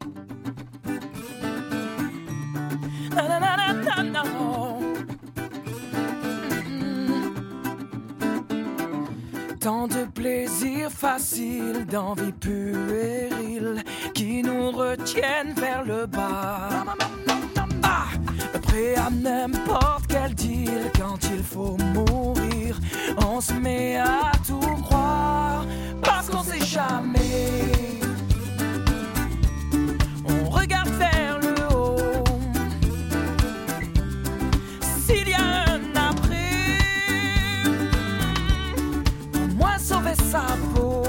Na, na, na, na, na, na. Tant de plaisirs faciles, d'envie puérile qui nous retiennent vers le bas. Prêt à n'importe quel deal quand il faut mourir. On se met à tout croire parce qu'on sait jamais. On regarde vers le haut. S'il y a un après, au moins sauver sa peau.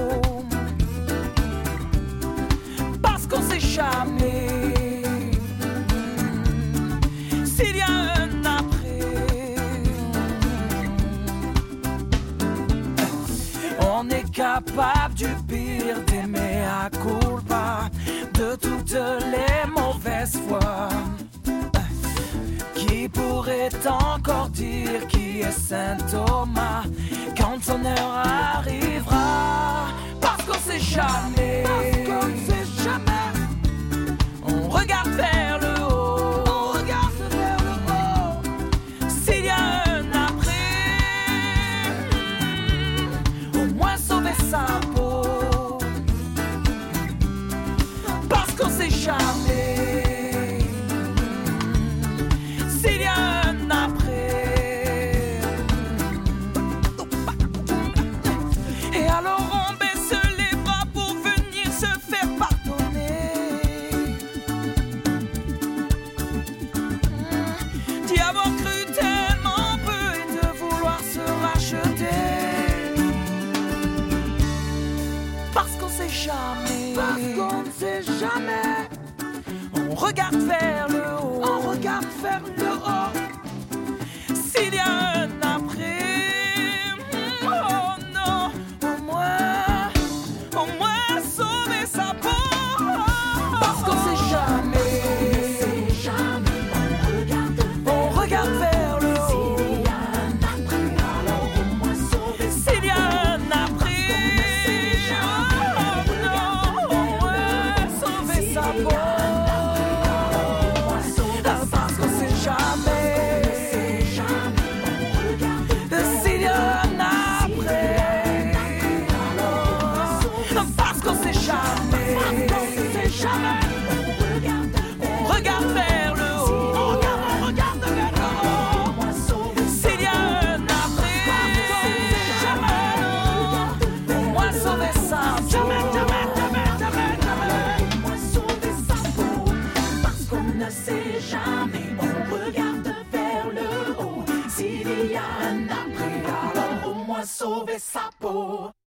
Parce qu'on sait jamais. S'il y a un après, on est capable du pire, d'aimer à culpa, de toutes les mauvaises fois. Qui pourrait encore dire qui est Saint Thomas quand son heure arrivera? Parce qu'on sait jamais. Parce qu'on sait jamais. On regarde vers le haut. Sa peau, parce qu'on sait jamais s'il y a un après. Et alors on baisse les bras pour venir se faire pardonner. D'y avoir cru tellement peu et de vouloir se racheter. Parce qu'on sait jamais. Parce qu'on ne sait jamais. On regarde vers le haut. On regarde vers le haut. S'il y a un après, oh non, au moins sauver sa peau. Parce qu'on sait jamais. On sait jamais. On regarde vers le haut. S'il y a un après, alors au moins sauver sa peau. S'il y a un après. Parce qu'on sait jamais. S'il y a un après. Parce qu'on sait jamais. On regarde vers le haut. On regarde vers le haut. S'il y a un après. Au moins sauver ça. Jamais. Ne sait jamais, on regarde vers le haut. S'il y a un après, alors au moins sauver sa peau.